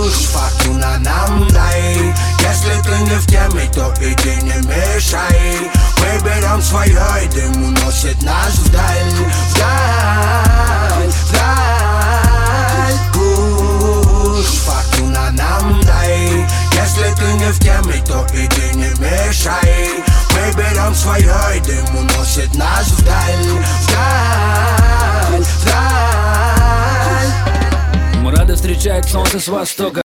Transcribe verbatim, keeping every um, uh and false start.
Пусть фортуна нам дай. Если ты не в теме, то иди не мешай. Мы берем свое, и дым уносит нас вдаль, вдаль, вдаль. Пусть фортуна нам дай. Если ты не в теме, то иди не мешай. Мы берем свое, и дым уносит нас вдаль, вдаль, вдаль. Мы рады встречать солнце с востока.